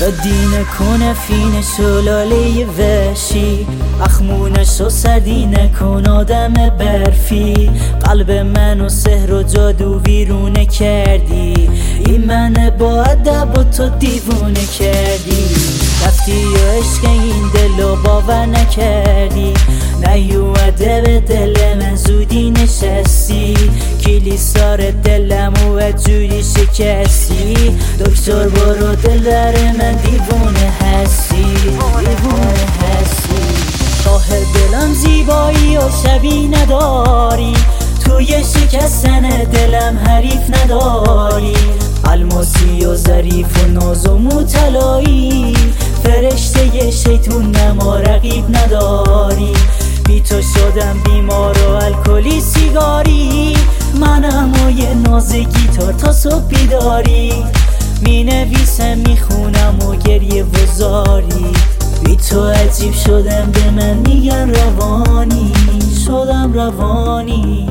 دینه کنه فینه شلاله وشی اخمونش و سردینه کن آدم برفی قلب منو سحر و جادو ویرونه کردی این من با ادب و تو دیوونه کردی رفتی و عشق این دلو باور نکردی نیومده به دل من زودی نشستی کلیسار دلمو و جوری شکستی دکتر برو دل در من دیوونه هستی راه دلم زیبایی و شبی نداری توی شکستن دلم حریف نداری الماسی و ظریف و ناز و موطلایی فرشته شیطون نما رقیب نداری بی تو شدم بیمار و الکلی سیگاری منم و یه ناز گیتار تا صبح بیداری می نویسم می خونم و گریه و زاری بی تو عجیب شدم به من میگن روانی شدم روانی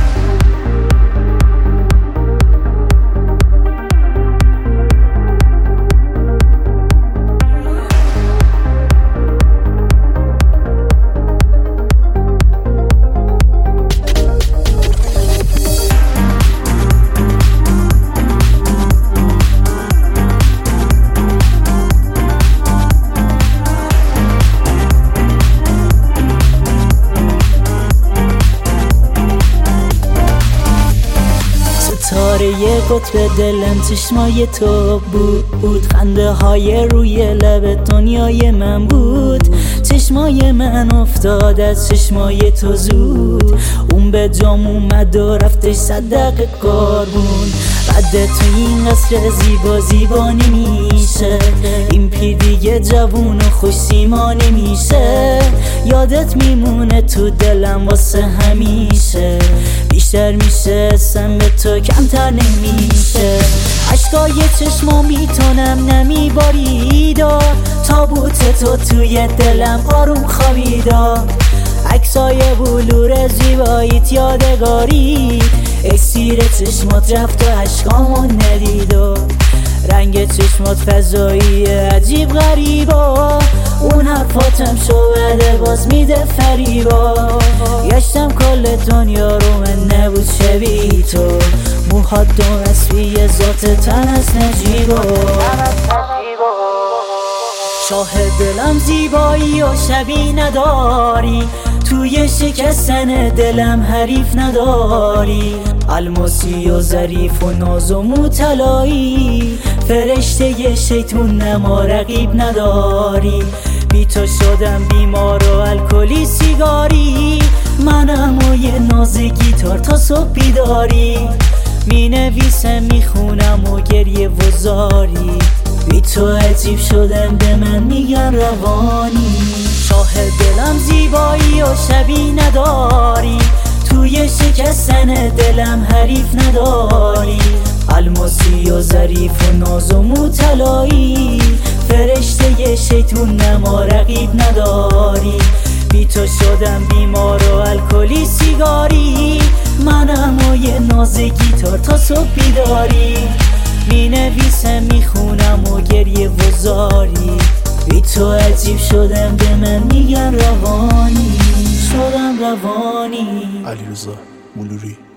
یه قطب دلم چشمای تو بود خنده های روی لب دنیای من بود چشمای من افتاد از چشمای تو زود اون به جام اومد و رفتش 100 دقیقه قربون بعد تو این قصر زیبا نمیشه این پیر دیگه جوون و خوش سیما نمیشه یادت میمونه تو دلم واسه همیشه بیشتر میشه اسم به تو کمتر نمیشه عشقای چشما میتونم نمیباریدا تابوت تو توی دلم آروم خوابیدا عکسای بلور زیباییت یادگاری اکسیر چشمات رفت و عشقامو ندیدا رنگ چشمات فضایی عجیب غریبا اون حرفاتم شوهده باز میده فریبا گشتم کل دنیا رو من نبود شبیه تو موهات دو اسبی ذات تن از نجیبا شاه دلم زیبایی و شبی نداری توی شکستن دلم حریف نداری الماسی و ظریف و ناز و موطلایی فرشته شیطون نما رقیب نداری بی تو شدم بیمار و الکلی سیگاری منم و یه ناز گیتار تا صبح بیداری می نویسم می خونم و گریه و زاری بی تو عجیب شدم به من میگن روانی شاه دلم زیبایی و شبی نداری توی شکستن دلم حریف نداری الماسی و ظریف و ناز و موطلایی فرشته شیطون نما رقیب نداری بی تو شدم بیمار و الکلی سیگاری منم و یه ناز گیتار تا صبح بیداری می نویسم می خونم و گریه و زاری بی تو عجیب شدم به من میگن روانی شدم روانی علیرضا مولوری